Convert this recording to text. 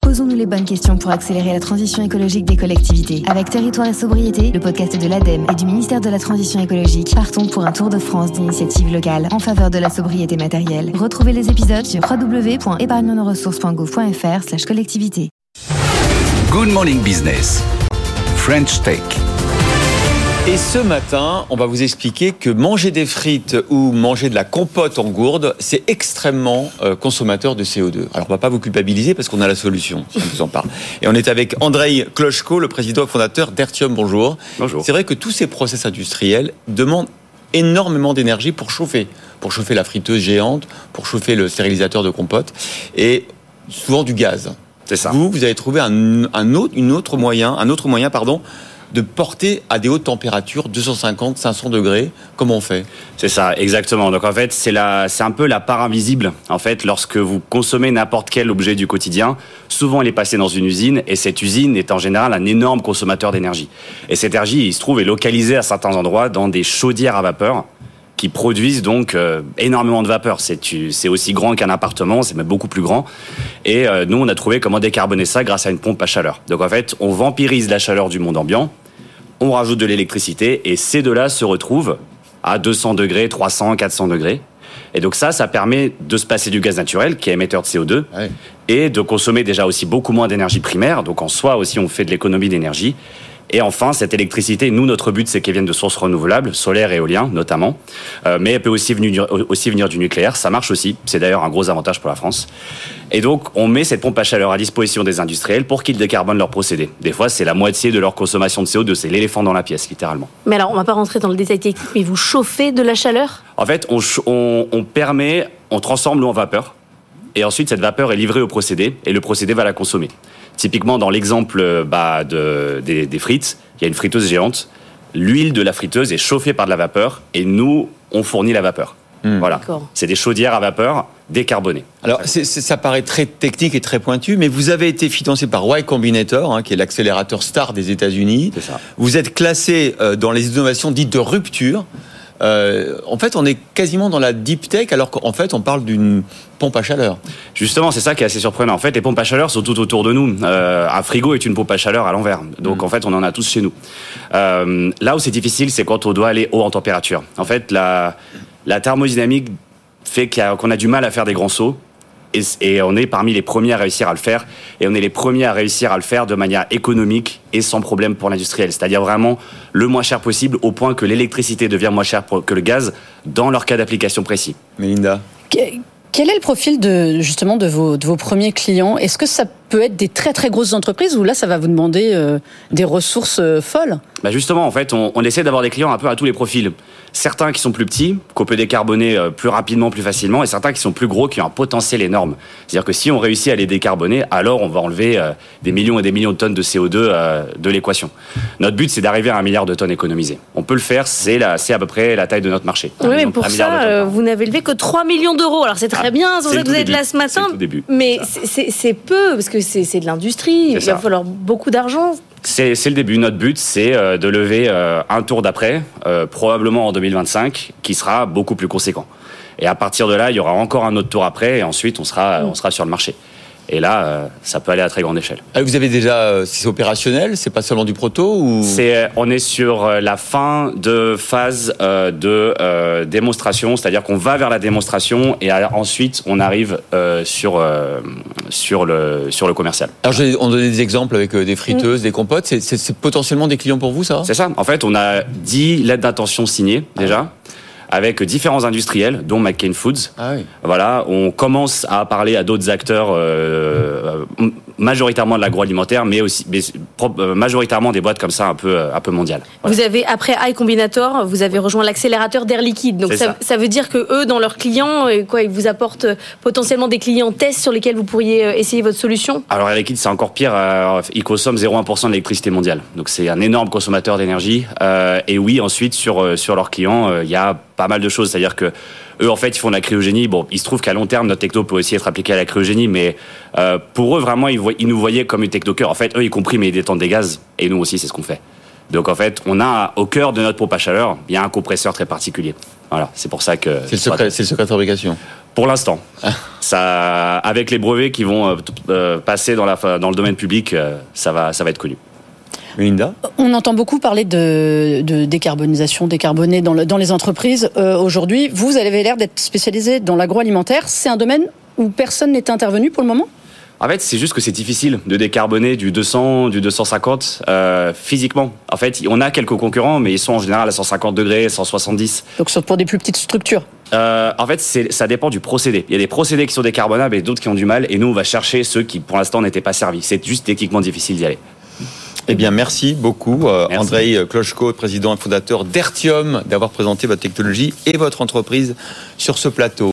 Posons-nous les bonnes questions pour accélérer la transition écologique des collectivités. Avec Territoire et Sobriété, le podcast de l'ADEME et du ministère de la Transition écologique, partons pour un tour de France d'initiatives locales en faveur de la sobriété matérielle. Retrouvez les épisodes sur www.épargnenoressources.gouv.fr/collectivité. Good Morning Business, French Tech. Et ce matin, on va vous expliquer que manger des frites ou manger de la compote en gourde, c'est extrêmement consommateur de CO2. Alors, on ne va pas vous culpabiliser parce qu'on a la solution, si on vous en parle. Et on est avec Andrei Klochko, le président et fondateur d'Ertium. Bonjour. Bonjour. C'est vrai que tous ces process industriels demandent énormément d'énergie pour chauffer la friteuse géante, pour chauffer le stérilisateur de compote, et souvent du gaz. C'est ça. Vous avez trouvé un autre moyen, de porter à des hautes températures, 250, 500 degrés. Comment on fait ? C'est ça, exactement. Donc en fait, c'est un peu la part invisible. En fait, lorsque vous consommez n'importe quel objet du quotidien, souvent il est passé dans une usine, et cette usine est en général un énorme consommateur d'énergie. Et cette énergie, il se trouve, est localisée à certains endroits dans des chaudières à vapeur qui produisent donc énormément de vapeur. C'est aussi grand qu'un appartement, c'est même beaucoup plus grand. Et nous, on a trouvé comment décarboner ça grâce à une pompe à chaleur. Donc en fait, on vampirise la chaleur du monde ambiant, on rajoute de l'électricité, et ces deux-là se retrouvent à 200 degrés, 300, 400 degrés. Et donc ça permet de se passer du gaz naturel, qui est émetteur de CO2, ouais, et de consommer déjà aussi beaucoup moins d'énergie primaire. Donc en soi aussi, on fait de l'économie d'énergie. Et enfin, cette électricité, nous, notre but, c'est qu'elle vienne de sources renouvelables, solaire et éolien notamment, mais elle peut aussi venir du nucléaire. Ça marche aussi, c'est d'ailleurs un gros avantage pour la France. Et donc, on met cette pompe à chaleur à disposition des industriels pour qu'ils décarbonent leurs procédés. Des fois, c'est la moitié de leur consommation de CO2, c'est l'éléphant dans la pièce, littéralement. Mais alors, on va pas rentrer dans le détail technique, mais vous chauffez de la chaleur ? En fait, on transforme l'eau en vapeur, et ensuite, cette vapeur est livrée au procédé, et le procédé va la consommer. Typiquement, dans l'exemple des frites, il y a une friteuse géante. L'huile de la friteuse est chauffée par de la vapeur, et nous, on fournit la vapeur. Voilà. D'accord. C'est des chaudières à vapeur décarbonées. Alors, ça paraît très technique et très pointu, mais vous avez été financé par Y Combinator, qui est l'accélérateur star des États-Unis. C'est ça. Vous êtes classé dans les innovations dites de rupture. En fait, on est quasiment dans la deep tech, alors qu'en fait, on parle d'une pompe à chaleur. Justement, c'est ça qui est assez surprenant. En fait, les pompes à chaleur sont tout autour de nous. Un frigo est une pompe à chaleur à l'envers. Donc, en fait, on en a tous chez nous. Là où c'est difficile, c'est quand on doit aller haut en température. En fait, la thermodynamique fait qu'on a du mal à faire des grands sauts. Et on est parmi les premiers à réussir à le faire. Et on est les premiers à réussir à le faire de manière économique et sans problème pour l'industriel. C'est-à-dire vraiment le moins cher possible, au point que l'électricité devient moins chère que le gaz dans leur cas d'application précis. Mélinda ? Quel est le profil de vos premiers clients ? Est-ce que ça peut être des très très grosses entreprises, ou là ça va vous demander des ressources folles ? Justement, en fait, on essaie d'avoir des clients un peu à tous les profils. Certains qui sont plus petits, qu'on peut décarboner plus rapidement, plus facilement, et certains qui sont plus gros, qui ont un potentiel énorme. C'est-à-dire que si on réussit à les décarboner, alors on va enlever des millions et des millions de tonnes de CO2 de l'équation. Notre but, c'est d'arriver à 1 milliard de tonnes économisées. On peut le faire, c'est à peu près la taille de notre marché. Oui, mais pour ça, vous n'avez levé que 3 millions d'euros. Alors c'est très bien, c'est pour ça que vous êtes là ce matin, c'est le tout début. Mais c'est peu, parce que c'est de l'industrie, il va falloir beaucoup d'argent. C'est le début. Notre but, c'est de lever un tour d'après, probablement en 2025, qui sera beaucoup plus conséquent. Et à partir de là, il y aura encore un autre tour après, et ensuite, on sera sur le marché. Et là, ça peut aller à très grande échelle. Vous avez déjà, c'est opérationnel, c'est pas seulement du proto ou... On est sur la fin de phase de démonstration, c'est-à-dire qu'on va vers la démonstration et ensuite on arrive sur le commercial. Alors, on donnait des exemples avec des friteuses, des compotes. C'est potentiellement des clients pour vous, ça ? C'est ça. En fait, on a 10 lettres d'intention signées déjà, avec différents industriels, dont McCain Foods. Ah oui. Voilà, on commence à parler à d'autres acteurs, majoritairement de l'agroalimentaire, mais aussi majoritairement des boîtes comme ça un peu mondiales. Voilà. Vous avez, après Y Combinator, vous avez rejoint l'accélérateur d'Air Liquide. Donc ça veut dire que eux, dans leurs clients, ils vous apportent potentiellement des clients tests sur lesquels vous pourriez essayer votre solution ? Alors Air Liquide, c'est encore pire. Ils consomment 0,1% de l'électricité mondiale. Donc c'est un énorme consommateur d'énergie. Et oui, ensuite, sur leurs clients, il y a pas mal de choses, c'est-à-dire que eux, en fait, ils font de la cryogénie. Bon, il se trouve qu'à long terme, notre techno peut aussi être appliqué à la cryogénie, mais pour eux, vraiment, ils nous voyaient comme une techno-cœur. En fait, eux, y compris, mais ils détendent des gaz, et nous aussi, c'est ce qu'on fait. Donc, en fait, on a au cœur de notre pompe à chaleur, il y a un compresseur très particulier. Voilà, c'est pour ça que... C'est le secret de fabrication. Pour l'instant. Ça, avec les brevets qui vont passer dans le domaine public, ça va être connu. Linda ? On entend beaucoup parler de décarbonisation, décarboner dans les entreprises. Aujourd'hui, vous avez l'air d'être spécialisé dans l'agroalimentaire. C'est un domaine où personne n'est intervenu pour le moment ? En fait, c'est juste que c'est difficile de décarboner du 200, du 250 physiquement. En fait, on a quelques concurrents, mais ils sont en général à 150 degrés, 170. Donc, sauf pour des plus petites structures. En fait, ça dépend du procédé. Il y a des procédés qui sont décarbonables et d'autres qui ont du mal. Et nous, on va chercher ceux qui, pour l'instant, n'étaient pas servis. C'est juste techniquement difficile d'y aller. Eh bien, merci beaucoup, Andrei Kloshko, président et fondateur d'Ertium, d'avoir présenté votre technologie et votre entreprise sur ce plateau.